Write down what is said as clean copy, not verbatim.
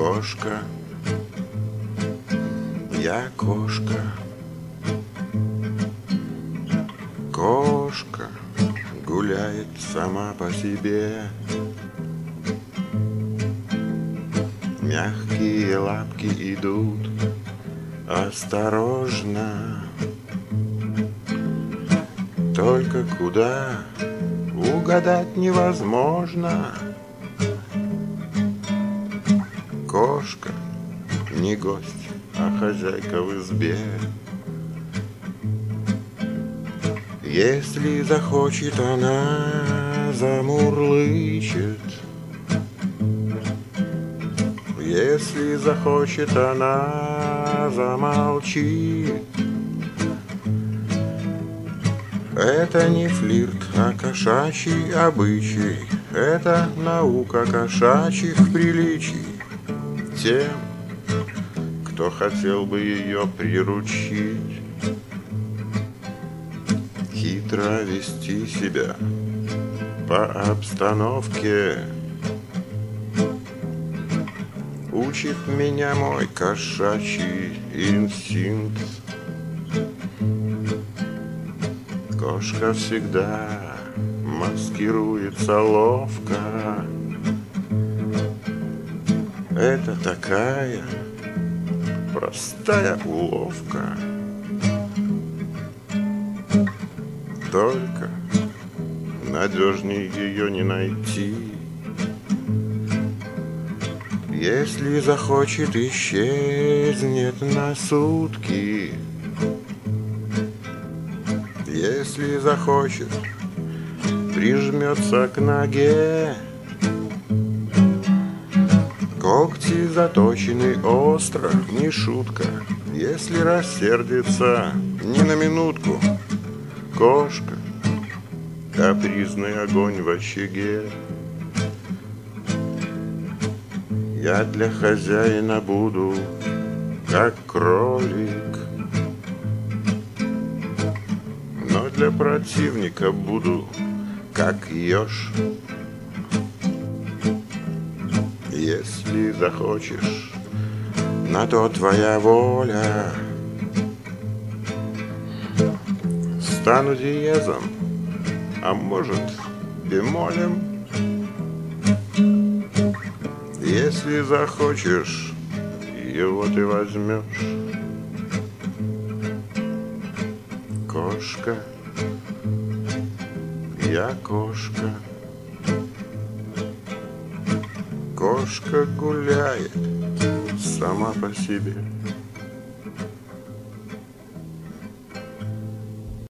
Кошка, я кошка. Кошка гуляет сама по себе. Мягкие лапки идут осторожно. Только куда угадать невозможно. Кошка не гость, а хозяйка в избе. Если захочет, она замурлычет. Если захочет, она замолчит. Это не флирт, а кошачий обычай. Это наука кошачьих приличий. Тем, кто хотел бы ее приручить, хитро вести себя по обстановке учит меня мой кошачий инстинкт. Кошка всегда маскируется ловко. Это такая простая уловка. Только надежнее ее не найти. Если захочет, исчезнет на сутки. Если захочет, прижмется к ноге. Когти заточены остро, не шутка. Если рассердится, ни на минутку. Кошка, капризный огонь в очаге. Я для хозяина буду, как кролик, но для противника буду, как еж. Если захочешь, на то твоя воля. Стану диезом, а может бемолем. Если захочешь, его ты возьмешь. Кошка, я кошка. Кошка гуляет сама по себе.